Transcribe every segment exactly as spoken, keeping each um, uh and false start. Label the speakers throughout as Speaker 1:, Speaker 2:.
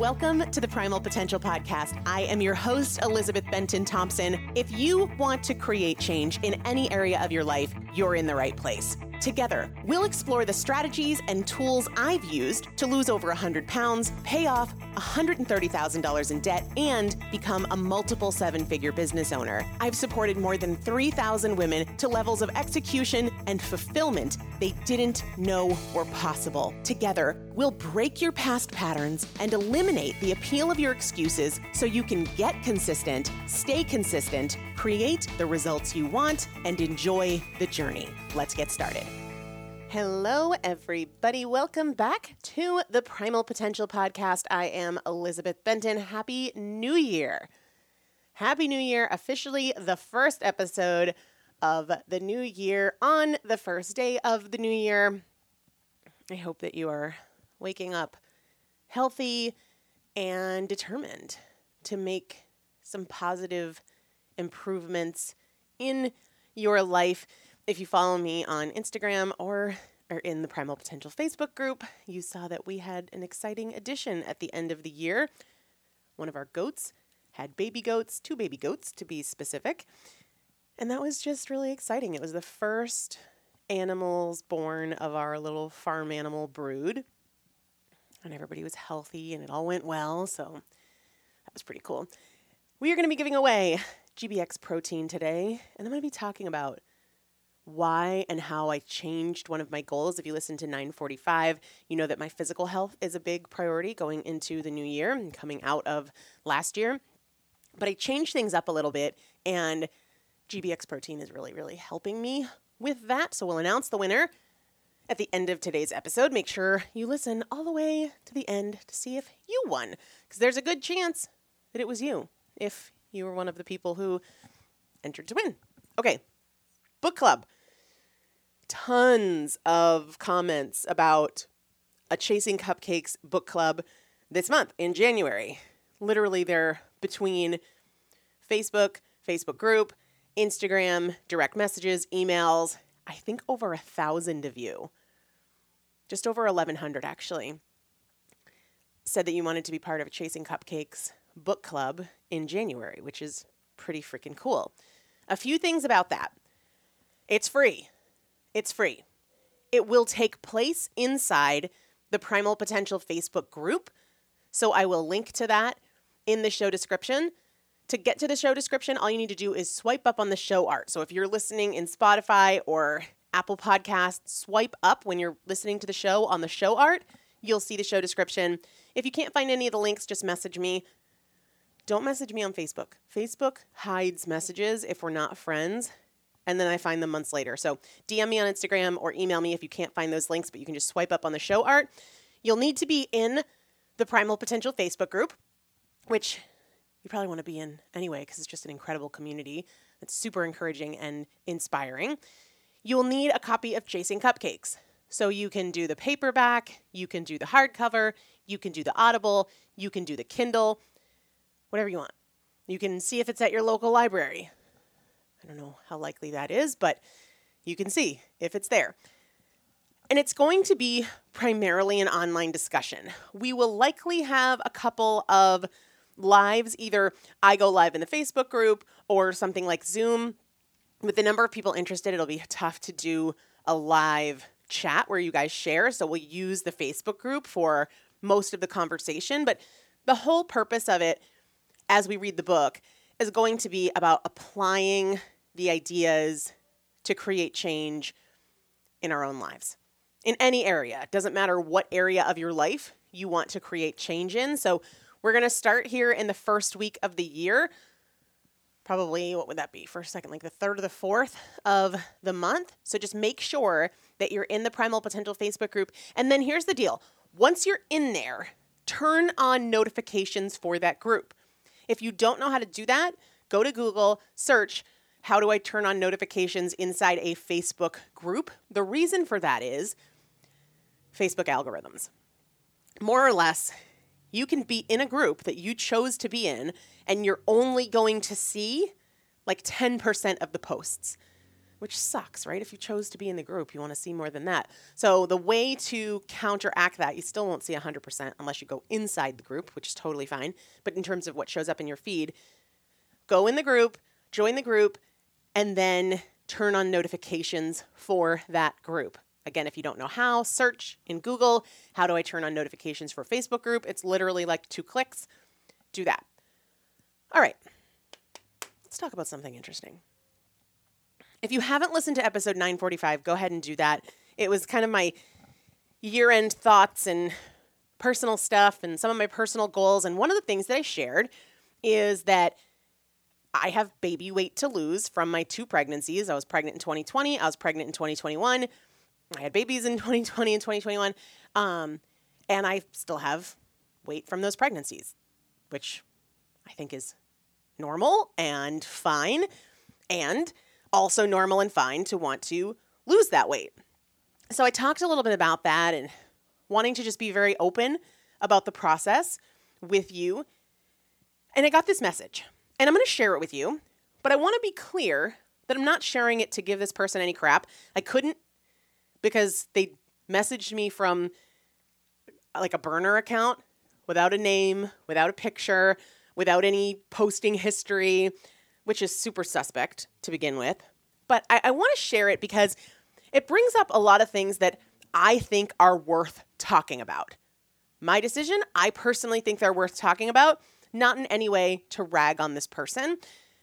Speaker 1: Welcome to the Primal Potential Podcast. I am your host, Elizabeth Benton Thompson. If you want to create change in any area of your life, you're in the right place. Together, we'll explore the strategies and tools I've used to lose over one hundred pounds, pay off one hundred thirty thousand dollars in debt, and become a multiple seven-figure business owner. I've supported more than three thousand women to levels of execution and fulfillment they didn't know were possible. Together, we'll break your past patterns and eliminate the appeal of your excuses so you can get consistent, stay consistent, create the results you want, and enjoy the journey. Let's get started. Hello, everybody. Welcome back to the Primal Potential Podcast. I am Elizabeth Benton. Happy New Year. Happy New Year. Officially the first episode of the new year on the first day of the new year. I hope that you are waking up healthy and determined to make some positive improvements in your life. If you follow me on Instagram or are in the Primal Potential Facebook group, you saw that we had an exciting addition at the end of the year. One of our goats had baby goats, two baby goats to be specific. And that was just really exciting. It was the first animals born of our little farm animal brood. And everybody was healthy and it all went well. So that was pretty cool. We are going to be giving away G B X protein today. And I'm going to be talking about why and how I changed one of my goals. If you listen to nine forty-five, you know that my physical health is a big priority going into the new year and coming out of last year. But I changed things up a little bit, and G B X protein is really, really helping me with that. So we'll announce the winner at the end of today's episode. Make sure you listen all the way to the end to see if you won, because there's a good chance that it was you if you were one of the people who entered to win. Okay. Book club. Tons of comments about a Chasing Cupcakes book club this month in January. Literally, they're between Facebook, Facebook group, Instagram, direct messages, emails. I think over a thousand of you, just over eleven hundred actually, said that you wanted to be part of a Chasing Cupcakes book club in January, which is pretty freaking cool. A few things about that. It's free. It's free. It will take place inside the Primal Potential Facebook group. So I will link to that in the show description. To get to the show description, all you need to do is swipe up on the show art. So if you're listening in Spotify or Apple Podcasts, swipe up when you're listening to the show on the show art. You'll see the show description. If you can't find any of the links, just message me. Don't message me on Facebook. Facebook hides messages if we're not friends. And then I find them months later. So D M me on Instagram or email me if you can't find those links, but you can just swipe up on the show art. You'll need to be in the Primal Potential Facebook group, which you probably want to be in anyway, because it's just an incredible community. It's super encouraging and inspiring. You'll need a copy of Chasing Cupcakes. So you can do the paperback, you can do the hardcover, you can do the Audible, you can do the Kindle, whatever you want. You can see if it's at your local library. I don't know how likely that is, but you can see if it's there. And it's going to be primarily an online discussion. We will likely have a couple of lives. Either I go live in the Facebook group or something like Zoom. With the number of people interested, it'll be tough to do a live chat where you guys share. So we'll use the Facebook group for most of the conversation. But the whole purpose of it, as we read the book, is going to be about applying the ideas to create change in our own lives. In any area. It doesn't matter what area of your life you want to create change in. So we're going to start here in the first week of the year. Probably, what would that be? First, second, like the third or the fourth of the month. So just make sure that you're in the Primal Potential Facebook group. And then here's the deal. Once you're in there, turn on notifications for that group. If you don't know how to do that, go to Google, search, how do I turn on notifications inside a Facebook group? The reason for that is Facebook algorithms. More or less, you can be in a group that you chose to be in, and you're only going to see like ten percent of the posts. which sucks, right? If you chose to be in the group, you want to see more than that. So the way to counteract that, you still won't see one hundred percent unless you go inside the group, which is totally fine. But in terms of what shows up in your feed, go in the group, join the group, and then turn on notifications for that group. Again, if you don't know how, search in Google, how do I turn on notifications for a Facebook group? It's literally like two clicks. Do that. All right. Let's talk about something interesting. If you haven't listened to episode nine forty-five, go ahead and do that. It was kind of my year-end thoughts and personal stuff and some of my personal goals. And one of the things that I shared is that I have baby weight to lose from my two pregnancies. I was pregnant in twenty twenty. I was pregnant in twenty twenty-one. I had babies in twenty twenty and twenty twenty-one. Um, and I still have weight from those pregnancies, which I think is normal and fine, and also normal and fine to want to lose that weight. So I talked a little bit about that and wanting to just be very open about the process with you. And I got this message, and I'm going to share it with you, but I want to be clear that I'm not sharing it to give this person any crap. I couldn't, because they messaged me from like a burner account without a name, without a picture, without any posting history, which is super suspect to begin with. But I, I want to share it because it brings up a lot of things that I think are worth talking about. My decision, I personally think they're worth talking about, not in any way to rag on this person.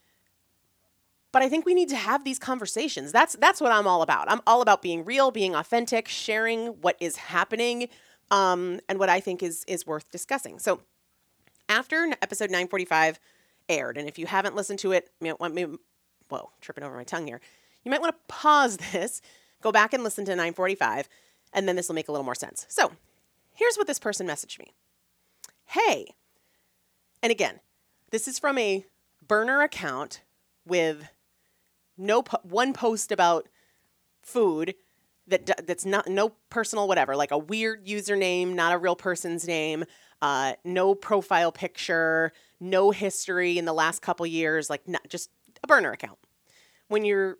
Speaker 1: But I think we need to have these conversations. That's that's what I'm all about. I'm all about being real, being authentic, sharing what is happening, um, and what I think is is worth discussing. So after episode nine forty-five aired, and if you haven't listened to it, you know, maybe, whoa, tripping over my tongue here. You might want to pause this, go back and listen to nine forty-five, and then this will make a little more sense. So here's what this person messaged me. Hey, and again, this is from a burner account with no po- one post about food that that's not no personal whatever, like a weird username, not a real person's name, uh, no profile picture, no history in the last couple years, like not, just a burner account. When you're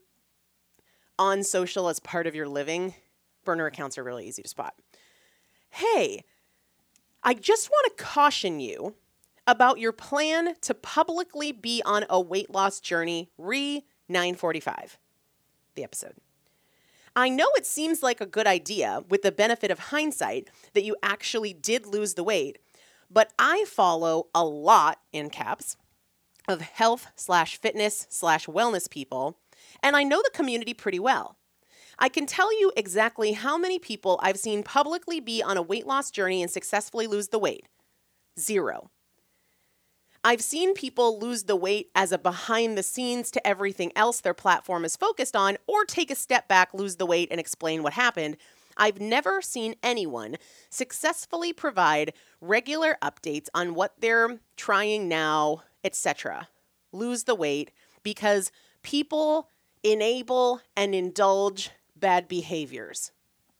Speaker 1: on social as part of your living, burner accounts are really easy to spot. Hey, I just want to caution you about your plan to publicly be on a weight loss journey, re nine forty-five, the episode. I know it seems like a good idea with the benefit of hindsight that you actually did lose the weight, but I follow a lot, in caps, of health slash fitness slash wellness people, and I know the community pretty well. I can tell you exactly how many people I've seen publicly be on a weight loss journey and successfully lose the weight. Zero. I've seen people lose the weight as a behind the scenes to everything else their platform is focused on, or take a step back, lose the weight, and explain what happened. I've never seen anyone successfully provide regular updates on what they're trying now, et cetera. Lose the weight because people enable and indulge bad behaviors.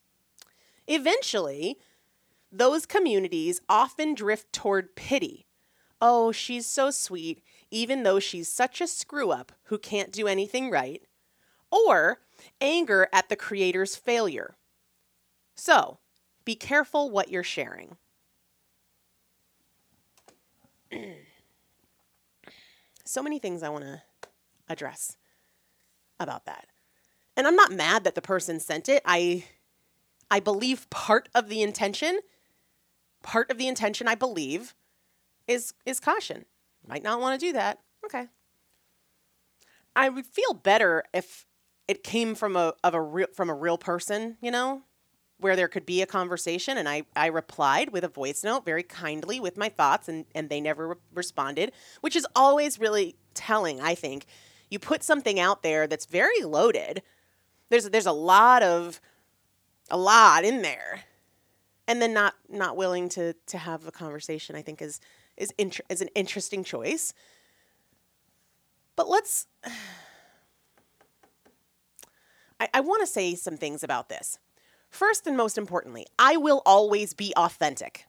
Speaker 1: Eventually, those communities often drift toward pity. Oh, she's so sweet, even though she's such a screw-up who can't do anything right. Or anger at the creator's failure. So, be careful what you're sharing. So many things I want to address about that. And I'm not mad that the person sent it. I I believe part of the intention, part of the intention I believe is is caution. Might not want to do that. Okay. I would feel better if it came from a of a real from a real person, you know, where there could be a conversation, and I, I replied with a voice note very kindly with my thoughts, and, and they never re- responded, which is always really telling, I think. You put something out there that's very loaded. There's there's a lot of a lot in there, and then not not willing to to have a conversation, I think is is int- is an interesting choice. But let's I, I want to say some things about this. First and most importantly, I will always be authentic.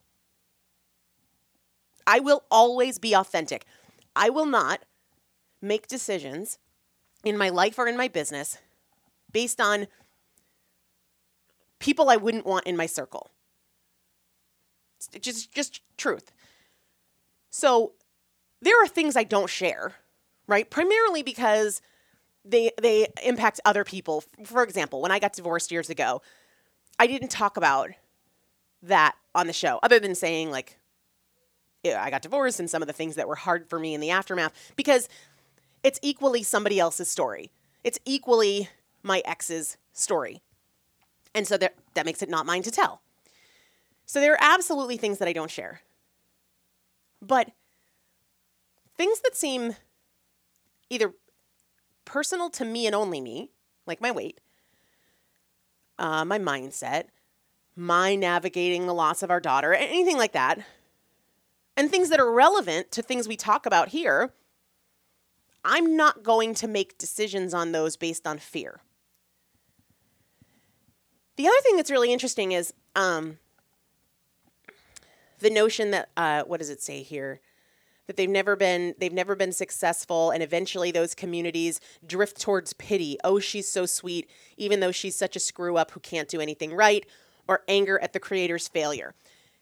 Speaker 1: I will always be authentic. I will not make decisions in my life or in my business based on people I wouldn't want in my circle. It's just, just truth. So there are things I don't share, right? Primarily because they they impact other people. For example, when I got divorced years ago, I didn't talk about that on the show, other than saying like, yeah, I got divorced and some of the things that were hard for me in the aftermath, because it's equally somebody else's story. It's equally my ex's story. And so there, that makes it not mine to tell. So there are absolutely things that I don't share. But things that seem either personal to me and only me, like my weight, uh, my mindset, my navigating the loss of our daughter, anything like that, and things that are relevant to things we talk about here, I'm not going to make decisions on those based on fear. The other thing that's really interesting is um, the notion that, uh, what does it say here? That they've never been, they've never been successful, and eventually those communities drift towards pity. Oh, she's so sweet, even though she's such a screw up who can't do anything right, or anger at the creator's failure.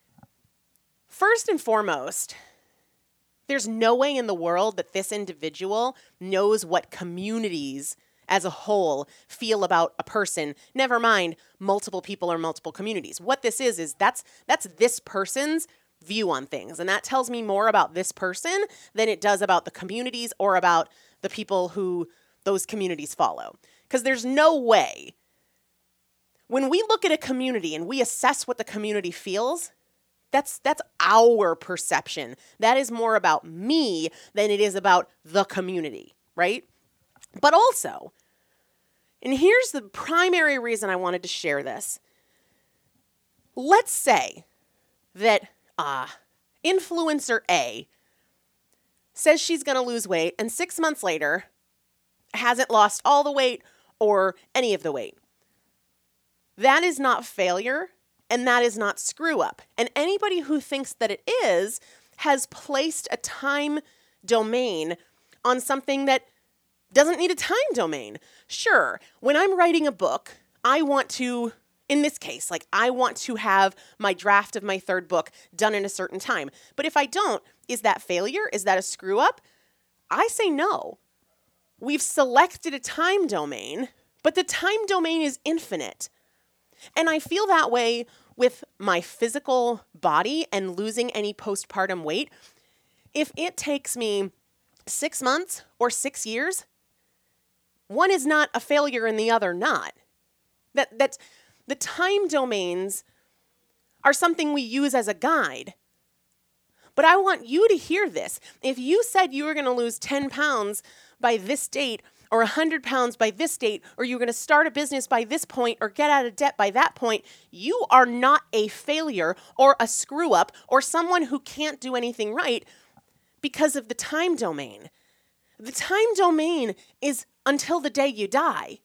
Speaker 1: First and foremost, there's no way in the world that this individual knows what communities as a whole feel about a person, never mind multiple people or multiple communities. What this is, is that's that's this person's view on things. And that tells me more about this person than it does about the communities or about the people who those communities follow. Because there's no way, when we look at a community and we assess what the community feels, That's that's our perception. That is more about me than it is about the community, right? But also, and here's the primary reason I wanted to share this. Let's say that uh, influencer A says she's going to lose weight and six months later hasn't lost all the weight or any of the weight. That is not failure. And that is not screw up. And anybody who thinks that it is has placed a time domain on something that doesn't need a time domain. Sure, when I'm writing a book, I want to, in this case, like I want to have my draft of my third book done in a certain time. But if I don't, is that failure? Is that a screw up? I say no. We've selected a time domain, but the time domain is infinite. And I feel that way with my physical body and losing any postpartum weight. If it takes me six months or six years, one is not a failure and the other not. That that's the time domains are something we use as a guide. But I want you to hear this. If you said you were going to lose ten pounds by this date, or one hundred pounds by this date, or you're going to start a business by this point, or get out of debt by that point, you are not a failure or a screw up or someone who can't do anything right because of the time domain. The time domain is until the day you die.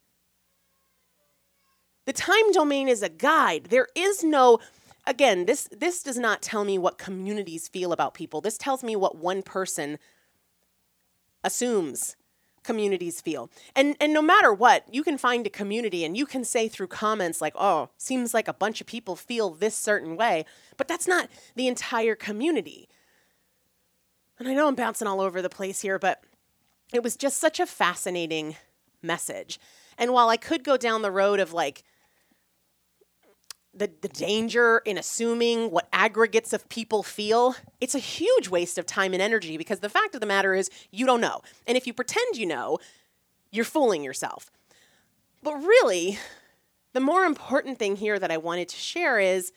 Speaker 1: The time domain is a guide. There is no, again, this, this does not tell me what communities feel about people. This tells me what one person assumes communities feel. And and no matter what, you can find a community and you can say through comments like, oh, seems like a bunch of people feel this certain way, but that's not the entire community. And I know I'm bouncing all over the place here, but it was just such a fascinating message. And while I could go down the road of like the, the danger in assuming what aggregates of people feel, it's a huge waste of time and energy because the fact of the matter is you don't know. And if you pretend you know, you're fooling yourself. But really, the more important thing here that I wanted to share is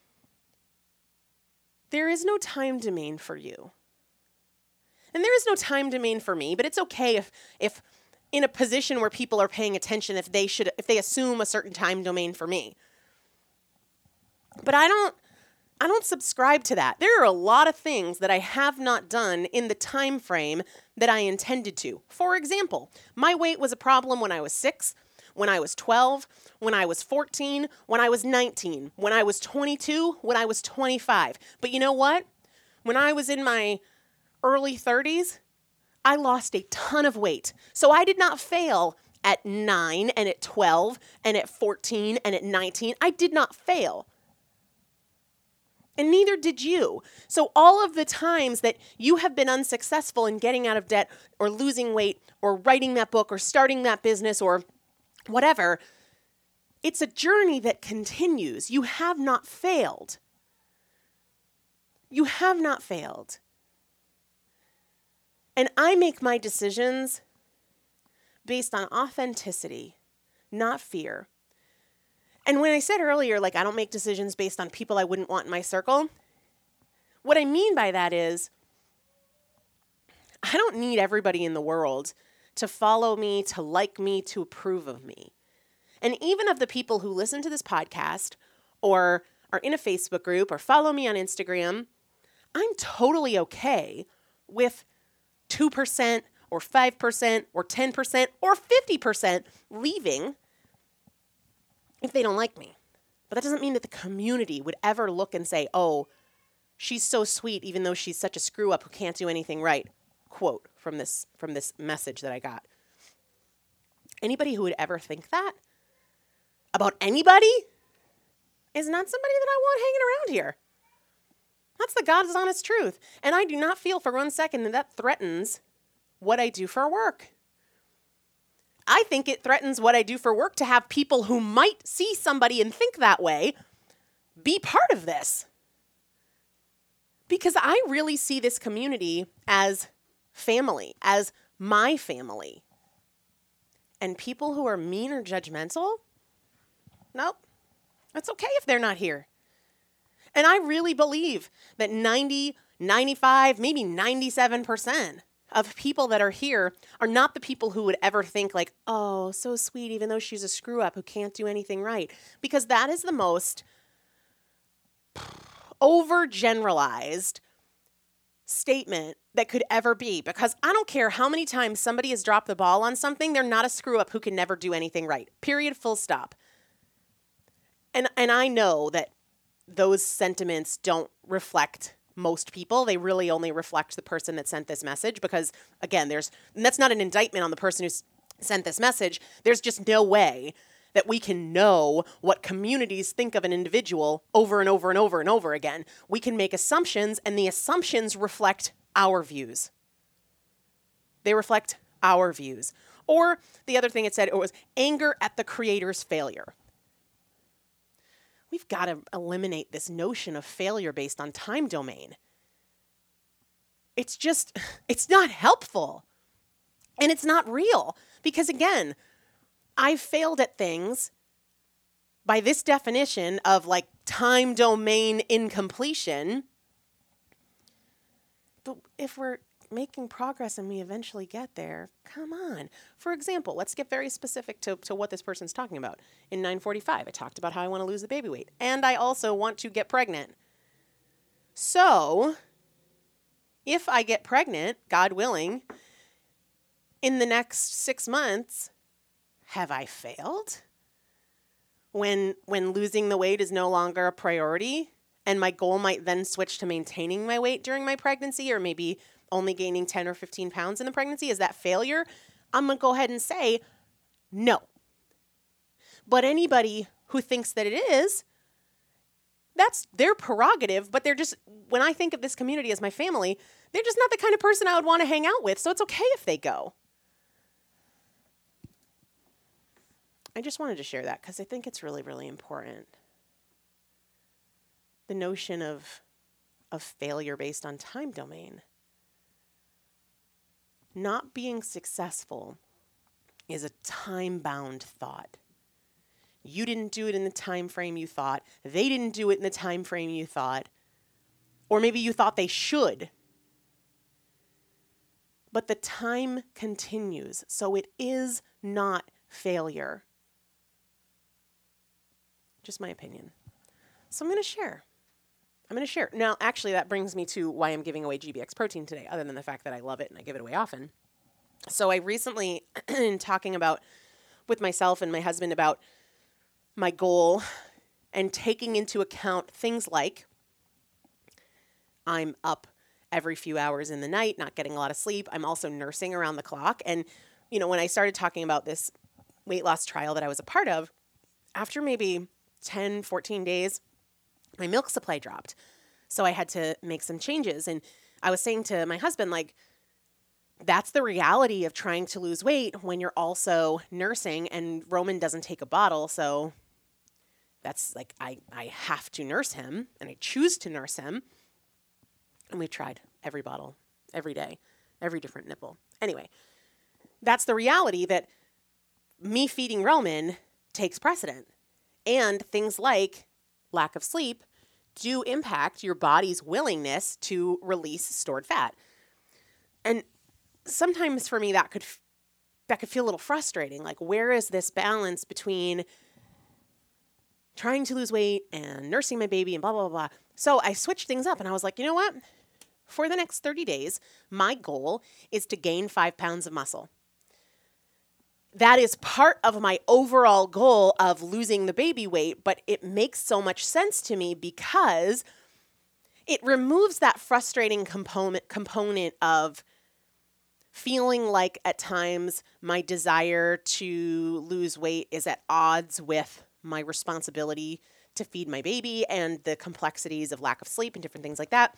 Speaker 1: there is no time domain for you. And there is no time domain for me, but it's okay if if in a position where people are paying attention, if they should if they assume a certain time domain for me. But I don't I don't subscribe to that. There are a lot of things that I have not done in the time frame that I intended to. For example, my weight was a problem when I was six, when I was twelve, when I was fourteen, when I was nineteen, when I was twenty-two, when I was twenty-five. But you know what? When I was in my early thirties, I lost a ton of weight. So I did not fail at nine and at twelve and at fourteen and at nineteen. I did not fail. And neither did you. So all of the times that you have been unsuccessful in getting out of debt or losing weight or writing that book or starting that business or whatever, it's a journey that continues. You have not failed. You have not failed. And I make my decisions based on authenticity, not fear. And when I said earlier, like, I don't make decisions based on people I wouldn't want in my circle, what I mean by that is I don't need everybody in the world to follow me, to like me, to approve of me. And even of the people who listen to this podcast or are in a Facebook group or follow me on Instagram, I'm totally okay with two percent or five percent or ten percent or fifty percent leaving if they don't like me. But that doesn't mean that the community would ever look and say, oh, she's so sweet even though she's such a screw up who can't do anything right. Quote from this from this message that I got. Anybody who would ever think that about anybody is not somebody that I want hanging around here. That's the God's honest truth. And I do not feel for one second that that threatens what I do for work. I think it threatens what I do for work to have people who might see somebody and think that way be part of this. Because I really see this community as family, as my family. And people who are mean or judgmental, nope, it's okay if they're not here. And I really believe that ninety, ninety-five, maybe ninety-seven percent of people that are here are not the people who would ever think like, oh, so sweet, even though she's a screw up who can't do anything right. Because that is the most overgeneralized statement that could ever be. Because I don't care how many times somebody has dropped the ball on something, they're not a screw up who can never do anything right. Period, full stop. And and I know that those sentiments don't reflect most people. They really only reflect the person that sent this message because, again, there's, and that's not an indictment on the person who s- sent this message. There's just no way that we can know what communities think of an individual over and over and over and over again. We can make assumptions, and the assumptions reflect our views. They reflect our views. Or the other thing it said, it was anger at the creator's failure. We've got to eliminate this notion of failure based on time domain. It's just, it's not helpful. And it's not real. Because again, I've failed at things by this definition of like time domain incompletion. But if we're making progress and we eventually get there, come on. For example, let's get very specific to, to what this person's talking about. In nine forty-five, I talked about how I want to lose the baby weight. And I also want to get pregnant. So, if I get pregnant, God willing, in the next six months, have I failed? When, when losing the weight is no longer a priority, and my goal might then switch to maintaining my weight during my pregnancy, or maybe only gaining ten or fifteen pounds in the pregnancy, is that failure? I'm going to go ahead and say no. But anybody who thinks that it is, that's their prerogative, but they're just, when I think of this community as my family, they're just not the kind of person I would want to hang out with, so it's okay if they go. I just wanted to share that because I think it's really, really important. The notion of, of failure based on time domain. Not being successful is a time-bound thought. You didn't do it in the time frame you thought. They didn't do it in the time frame you thought. Or maybe you thought they should. But the time continues, so it is not failure. Just my opinion. So I'm going to share. I'm going to share. Now, actually, that brings me to why I'm giving away G B X protein today, other than the fact that I love it and I give it away often. So I recently, in talking about with myself and my husband about my goal and taking into account things like I'm up every few hours in the night, not getting a lot of sleep. I'm also nursing around the clock. And, you know, when I started talking about this weight loss trial that I was a part of, after maybe ten, fourteen days, my milk supply dropped. So I had to make some changes. And I was saying to my husband, like, that's the reality of trying to lose weight when you're also nursing, and Roman doesn't take a bottle. So that's like, I, I have to nurse him, and I choose to nurse him. And we've tried every bottle, every day, every different nipple. Anyway, that's the reality, that me feeding Roman takes precedent. And things like lack of sleep do impact your body's willingness to release stored fat. And sometimes for me, that could that could feel a little frustrating. Like, where is this balance between trying to lose weight and nursing my baby and blah, blah, blah, blah. So I switched things up, and I was like, you know what? For the next thirty days, my goal is to gain five pounds of muscle. That is part of my overall goal of losing the baby weight, but it makes so much sense to me because it removes that frustrating component component of feeling like at times my desire to lose weight is at odds with my responsibility to feed my baby and the complexities of lack of sleep and different things like that.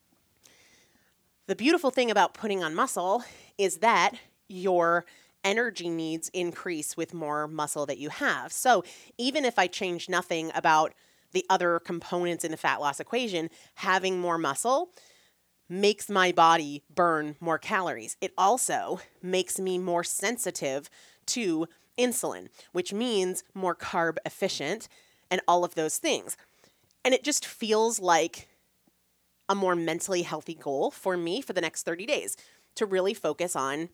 Speaker 1: The beautiful thing about putting on muscle is that your energy needs increase with more muscle that you have. So even if I change nothing about the other components in the fat loss equation, having more muscle makes my body burn more calories. It also makes me more sensitive to insulin, which means more carb efficient and all of those things. And it just feels like a more mentally healthy goal for me for the next thirty days to really focus on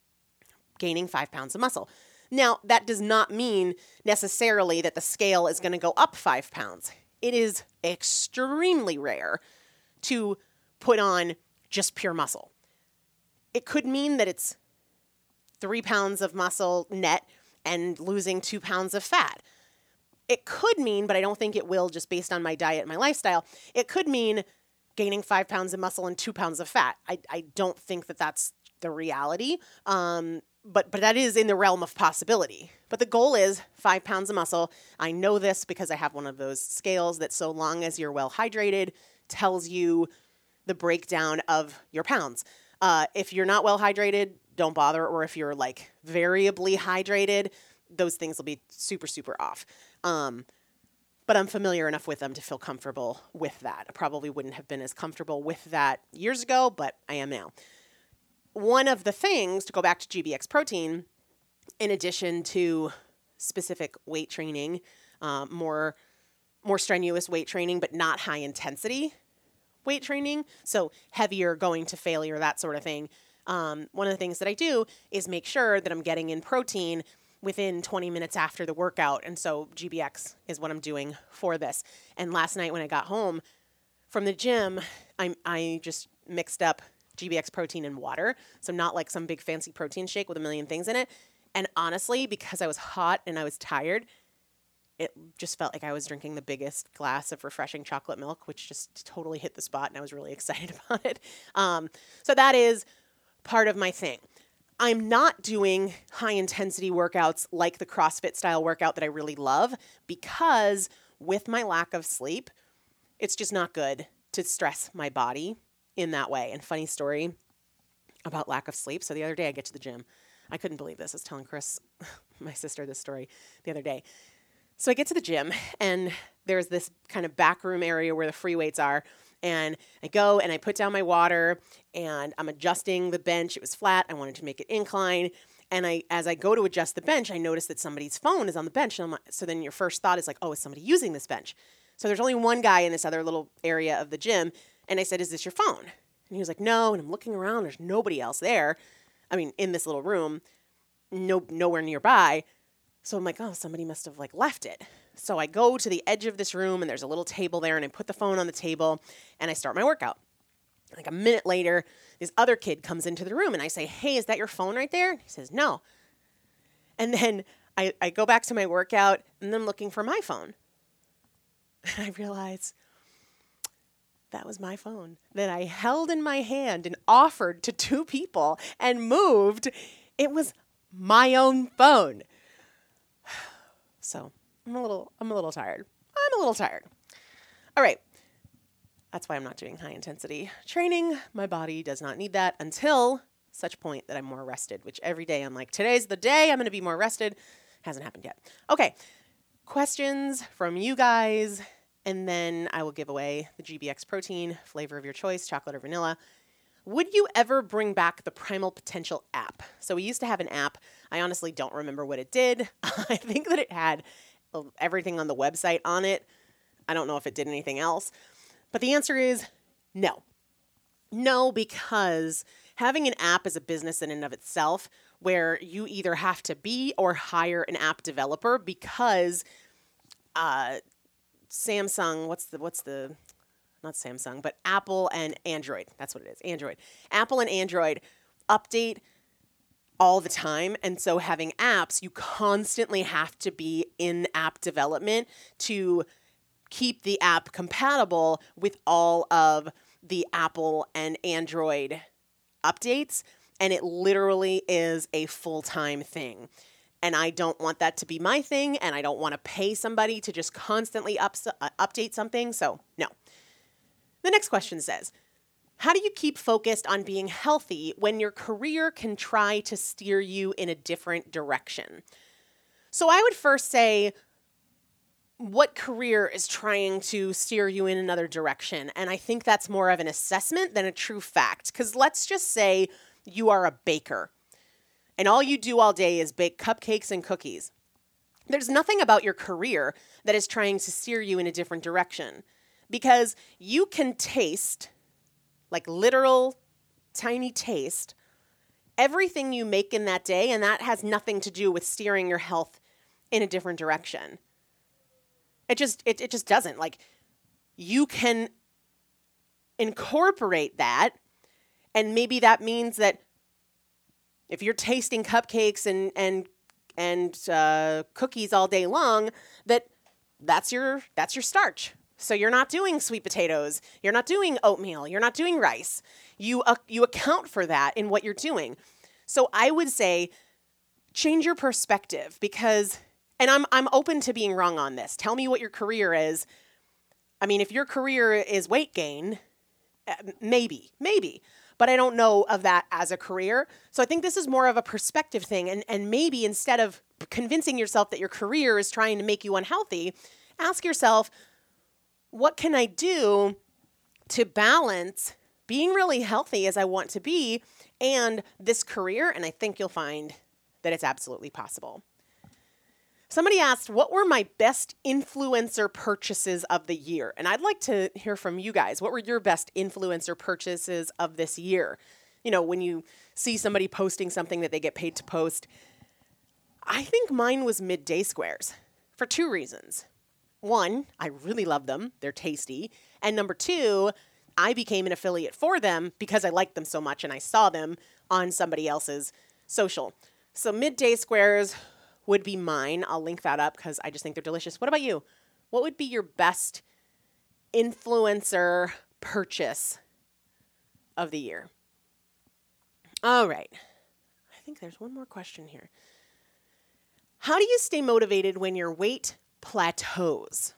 Speaker 1: gaining five pounds of muscle. Now, that does not mean necessarily that the scale is going to go up five pounds. It is extremely rare to put on just pure muscle. It could mean that it's three pounds of muscle net and losing two pounds of fat. It could mean, but I don't think it will just based on my diet and my lifestyle, it could mean gaining five pounds of muscle and two pounds of fat. I, I don't think that that's the reality, um, but but that is in the realm of possibility. But the goal is five pounds of muscle. I know this because I have one of those scales that, so long as you're well hydrated, tells you the breakdown of your pounds. Uh, if you're not well hydrated, don't bother. Or if you're like variably hydrated, those things will be super, super off. Um, but I'm familiar enough with them to feel comfortable with that. I probably wouldn't have been as comfortable with that years ago, but I am now. One of the things, to go back to G B X protein, in addition to specific weight training, um, more, more strenuous weight training, but not high intensity weight training, so heavier, going to failure, that sort of thing. Um, one of the things that I do is make sure that I'm getting in protein within twenty minutes after the workout. And so G B X is what I'm doing for this. And last night when I got home from the gym, I I just mixed up G B X protein and water. So not like some big fancy protein shake with a million things in it. And honestly, because I was hot and I was tired, it just felt like I was drinking the biggest glass of refreshing chocolate milk, which just totally hit the spot, and I was really excited about it. Um, so that is part of my thing. I'm not doing high-intensity workouts like the CrossFit style workout that I really love, because with my lack of sleep, it's just not good to stress my body in that way. And funny story about lack of sleep. So the other day I get to the gym. I couldn't believe this. I was telling Chris, my sister, this story the other day. So I get to the gym, and there's this kind of back room area where the free weights are. And I go and I put down my water, and I'm adjusting the bench. It was flat. I wanted to make it incline. And I, as I go to adjust the bench, I notice that somebody's phone is on the bench. And I'm like, so then your first thought is like, oh, is somebody using this bench? So there's only one guy in this other little area of the gym. And I said, is this your phone? And he was like, no. And I'm looking around. There's nobody else there. I mean, in this little room, no, nowhere nearby. So I'm like, oh, somebody must have like left it. So I go to the edge of this room, and there's a little table there, and I put the phone on the table, and I start my workout. Like a minute later, this other kid comes into the room, and I say, hey, is that your phone right there? And he says, no. And then I, I go back to my workout, and I'm looking for my phone. And I realize that was my phone that I held in my hand and offered to two people and moved. It was my own phone. So I'm a little, I'm a little tired. I'm a little tired. All right. That's why I'm not doing high intensity training. My body does not need that until such point that I'm more rested, which every day I'm like, today's the day I'm going to be more rested. Hasn't happened yet. Okay. Questions from you guys. And then I will give away the G B X protein, flavor of your choice, chocolate or vanilla. Would you ever bring back the Primal Potential app? So we used to have an app. I honestly don't remember what it did. I think that it had everything on the website on it. I don't know if it did anything else. But the answer is no. No, because having an app is a business in and of itself where you either have to be or hire an app developer because uh, Samsung, what's the, what's the, not Samsung, but Apple and Android, that's what it is, Android. Apple and Android update all the time. And so having apps, you constantly have to be in app development to keep the app compatible with all of the Apple and Android updates. And it literally is a full-time thing. And I don't want that to be my thing. And I don't want to pay somebody to just constantly ups- uh, update something. So no. The next question says, how do you keep focused on being healthy when your career can try to steer you in a different direction? So I would first say, what career is trying to steer you in another direction? And I think that's more of an assessment than a true fact. Because let's just say you are a baker and all you do all day is bake cupcakes and cookies. There's nothing about your career that is trying to steer you in a different direction because you can taste, like literal tiny taste, everything you make in that day. And that has nothing to do with steering your health in a different direction. It just it, it just doesn't. Like, you can incorporate that, and maybe that means that if you're tasting cupcakes and and and uh, cookies all day long, that that's your that's your starch. So you're not doing sweet potatoes, you're not doing oatmeal, you're not doing rice. You uh, you account for that in what you're doing. So I would say change your perspective because. And I'm I'm open to being wrong on this. Tell me what your career is. I mean, if your career is weight gain, maybe, maybe. But I don't know of that as a career. So I think this is more of a perspective thing. And, and maybe instead of convincing yourself that your career is trying to make you unhealthy, ask yourself, what can I do to balance being really healthy as I want to be and this career? And I think you'll find that it's absolutely possible. Somebody asked, what were my best influencer purchases of the year? And I'd like to hear from you guys. What were your best influencer purchases of this year? You know, when you see somebody posting something that they get paid to post, I think mine was Midday Squares for two reasons. One, I really love them. They're tasty. And number two, I became an affiliate for them because I liked them so much and I saw them on somebody else's social. So Midday Squares would be mine. I'll link that up because I just think they're delicious. What about you? What would be your best influencer purchase of the year? All right. I think there's one more question here. How do you stay motivated when your weight plateaus?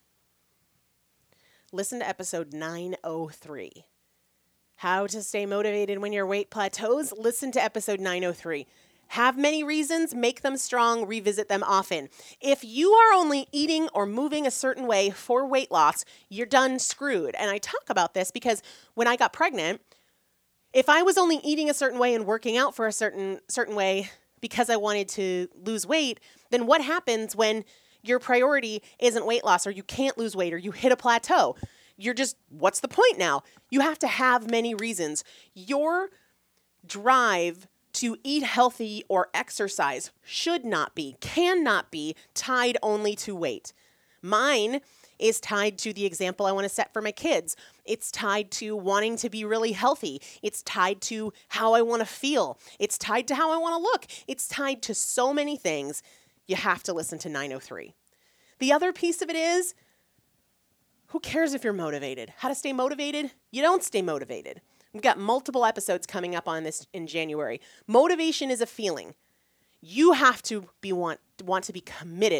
Speaker 1: Listen to episode nine oh three. How to stay motivated when your weight plateaus? Listen to episode nine oh three. Have many reasons, make them strong, revisit them often. If you are only eating or moving a certain way for weight loss, you're done screwed. And I talk about this because when I got pregnant, if I was only eating a certain way and working out for a certain certain way because I wanted to lose weight, then what happens when your priority isn't weight loss or you can't lose weight or you hit a plateau? You're just, what's the point now? You have to have many reasons. Your drive to eat healthy or exercise should not be, cannot be tied only to weight. Mine is tied to the example I want to set for my kids. It's tied to wanting to be really healthy. It's tied to how I want to feel. It's tied to how I want to look. It's tied to so many things. You have to listen to nine oh three. The other piece of it is, who cares if you're motivated? How to stay motivated? You don't stay motivated. We've got multiple episodes coming up on this in January. Motivation is a feeling. You have to be want want to be committed.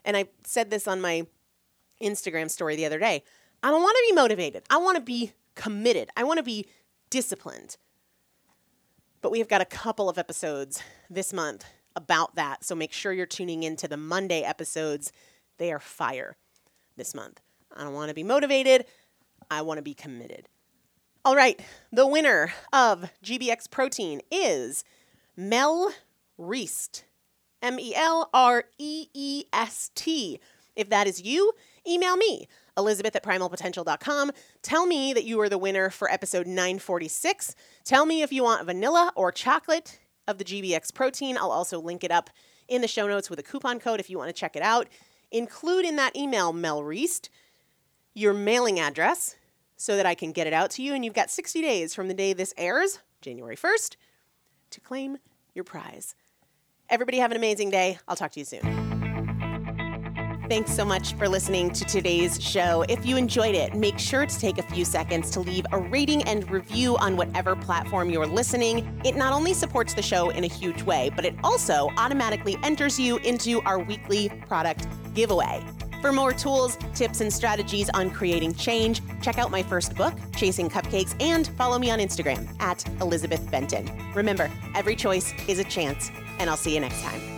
Speaker 1: And I said this on my Instagram story the other day. I don't want to be motivated. I want to be committed. I want to be disciplined. But we've got a couple of episodes this month about that. So make sure you're tuning into the Monday episodes. They are fire this month. I don't want to be motivated. I want to be committed. All right. The winner of G B X Protein is Mel Reest. M E L R E E S T. If that is you, email me, Elizabeth at primal potential dot com. Tell me that you are the winner for episode nine forty-six. Tell me if you want vanilla or chocolate of the G B X Protein. I'll also link it up in the show notes with a coupon code if you want to check it out. Include in that email, Mel Reest, your mailing address so that I can get it out to you. And you've got sixty days from the day this airs, January first, to claim your prize. Everybody have an amazing day. I'll talk to you soon. Thanks so much for listening to today's show. If you enjoyed it, make sure to take a few seconds to leave a rating and review on whatever platform you're listening. It not only supports the show in a huge way, but it also automatically enters you into our weekly product giveaway. For more tools, tips, and strategies on creating change, check out my first book, Chasing Cupcakes, and follow me on Instagram at Elizabeth Benton. Remember, every choice is a chance, and I'll see you next time.